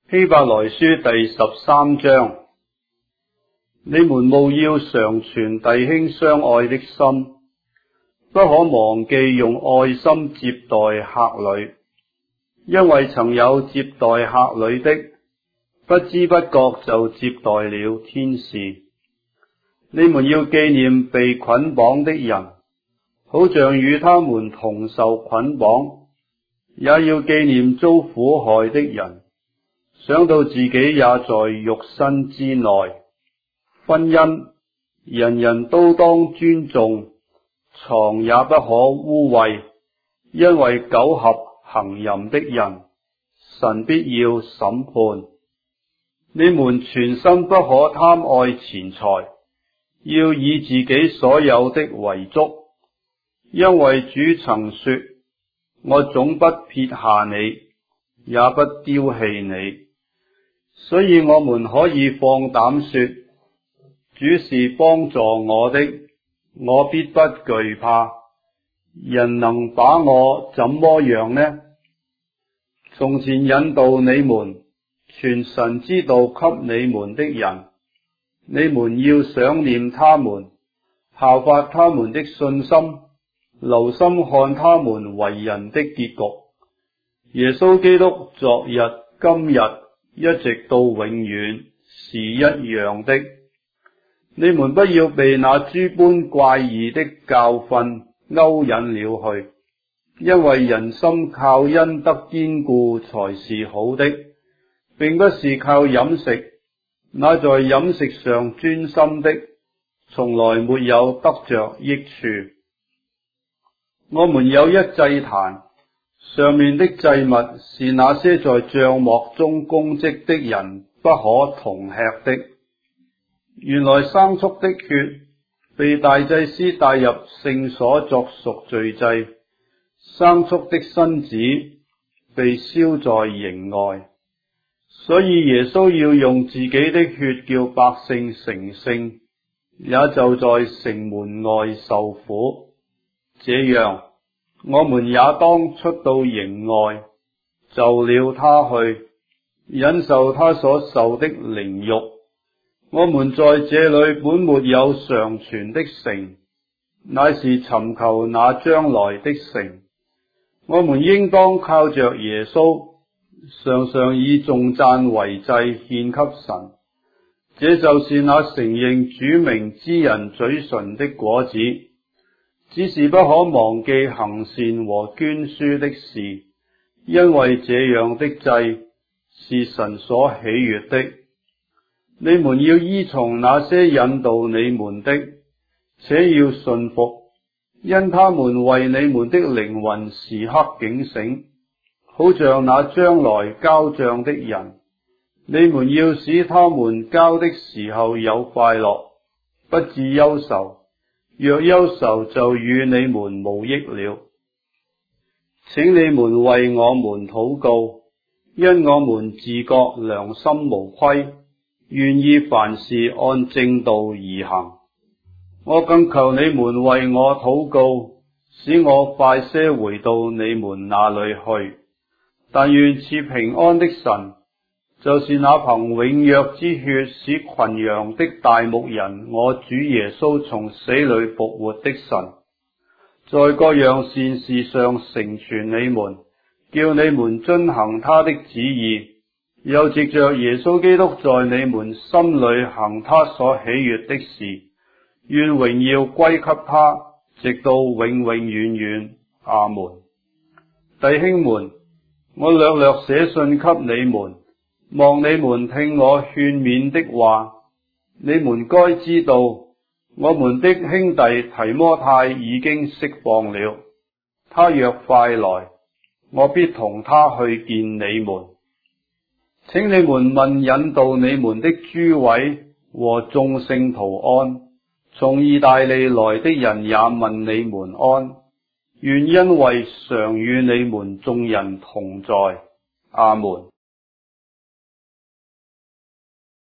希伯來書第13章，你們務要常存弟兄相愛的心，不可忘記用愛心接待客旅，因為曾有接待客旅的，不知不覺就接待了天使。你們要紀念被捆綁的人，好像與他們同受捆綁，也要紀念遭苦害的人，想到自己也在肉身之內。婚姻，人人都當尊重，床也不可污穢，因為苟合行淫的人，神必要審判。你們全心不可貪愛錢財，要以自己所有的為足，因為主曾說：我總不撇下你，也不丟棄你。所以我們可以放膽說，主是幫助我的，我必不懼怕。人能把我怎麼樣呢？從前引導你們傳神之道給你們的人，你們要想念他們，效法他們的信心，留心看他們為人的結局。耶穌基督昨日、今日一直到永遠是一樣的。你們不要被那諸般怪異的教訓勾引了去，因為人心靠恩德堅固才是好的，並不是靠飲食。那在飲食上專心的，從來沒有得着益處。我們有一祭壇，上面的祭物是那些在帳幕中供職的人不可同吃的。原來牲畜的血被大祭司帶入聖所作贖罪祭，牲畜的身子被燒在營外。所以耶穌要用自己的血叫百姓成聖，也就在城門外受苦。這樣，我們也當出到營外，就了他去，忍受他所受的凌辱。我們在這裏本沒有常存的城，乃是尋求那將來的城。我們應當靠着耶穌，常常以頌讚為祭獻給神，這就是那承認主名之人嘴唇的果子。只是不可忘記行善和捐輸的事，因為這樣的祭是神所喜悅的。你們要依從那些引導你們的，且要順服，因他們為你們的靈魂時刻警醒，好像那將來交賬的人。你們要使他們交的時候有快樂，不致憂愁。若憂愁，就與你們無益了。請你們為我們禱告，因我們自覺良心無虧，願意凡事按正道而行。我更求你們為我禱告，使我快些回到你們那裏去。但願賜平安的神，就是那憑永約之血使群羊的大牧人，我主耶穌從死裏復活的神，在各樣善事上成全你們，叫你們遵行他的旨意，又藉着耶穌基督在你們心裏行他所喜悅的事。願榮耀歸給他，直到永永遠遠。阿門。弟兄們，我略略寫信給你們，望你們聽我勸勉的話。你們該知道，我們的兄弟提摩太已經釋放了。他若快來，我必同他去見你們。請你們問引導你們的諸位和眾聖徒安。從意大利來的人也問你們安。願恩惠常與你們眾人同在。阿門。